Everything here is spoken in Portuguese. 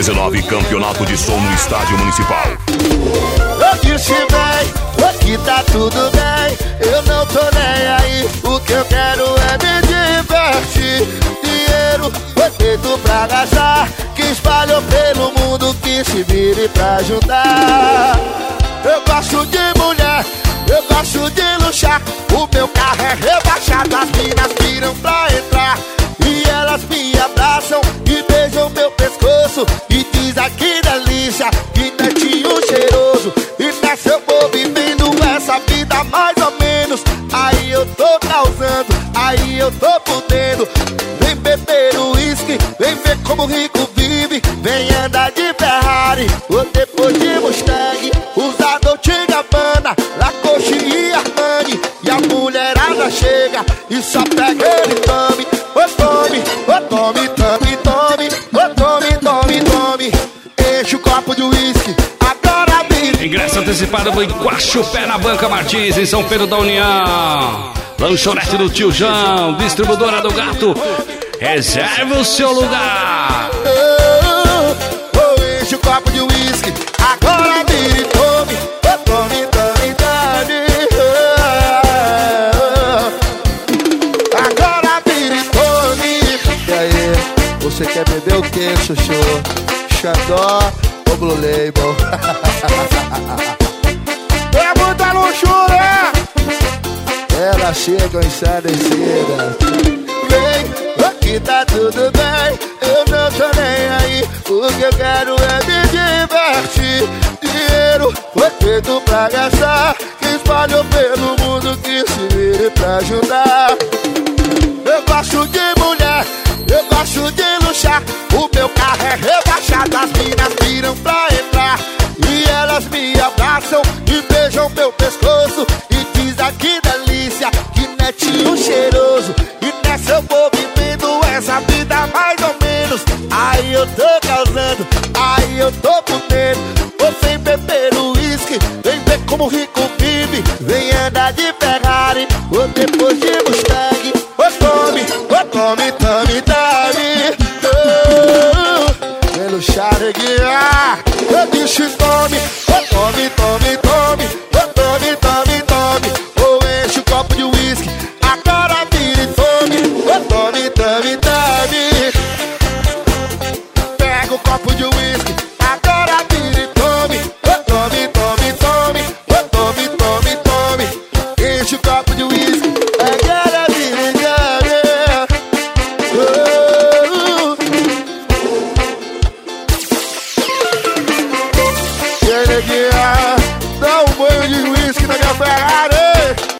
2019, campeonato de som no estádio municipal. Eu disse bem, aqui tá tudo bem, eu não tô nem aí, o que eu quero é me divertir. Dinheiro foi feito pra gastar, que espalhou pelo mundo, que se vire pra ajudar. Eu gosto de mulher, eu gosto de luxar, o meu carro é rebaixado, as minas viram pra entrar. E elas me abraçam e beijam meu pescoço e diz aqui delícia, que netinho cheiroso. E nessa eu vou vivendo essa vida mais ou menos. Aí eu tô causando, aí eu tô podendo. Vem beber o uísque, vem ver como o rico vive. Vem andar de Ferrari ou depois de Mustang, usar Dolce & Gabbana, Lacoste e Armani. E a mulherada chega e só pega ele, tome. Ô tome, ô tome, tome, tome. Ô tome, tome, tome. Enche o copo de uísque, agora vira. Ingresso antecipado do Enquacho Pé na Banca Martins, em São Pedro da União. Lanchonete do Tio João, distribuidora do Gato. Reserve o seu lugar. Enche o copo de uísque, agora vira e tome. Ô tome, tome, tome. Agora vira e tome. E aí, você quer beber o que, chuchu? Xandó ou Blue Label? É muita luxúria. Elas chegam ensandecidas. Vem, aqui tá tudo bem, eu não tô nem aí, o que eu quero é me divertir. Dinheiro foi feito pra gastar, que espalhou pelo mundo, que se vire pra ajudar. Eu gosto de mulher, eu gosto de luxar, o meu carro é rebaixado, as minas viram pra entrar. E elas me abraçam e beijam meu pescoço e diz aqui delícia, que netinho cheiroso. E nessa eu vou vivendo essa vida mais ou menos. Aí eu tô causando, aí eu tô podendo. Vou sem beber o uísque, vem ver como o rico vive. Vem andar de Ferrari ou depois de Mustang. Ô tome, tome, tome, tome. Vem luxar e guiar. Eu disse tome, tome, tome, tome. Tome, tome, tome. Ou enche o copo de uísque, agora vira e tome. Tome, tome, tome. Pega o copo de uísque,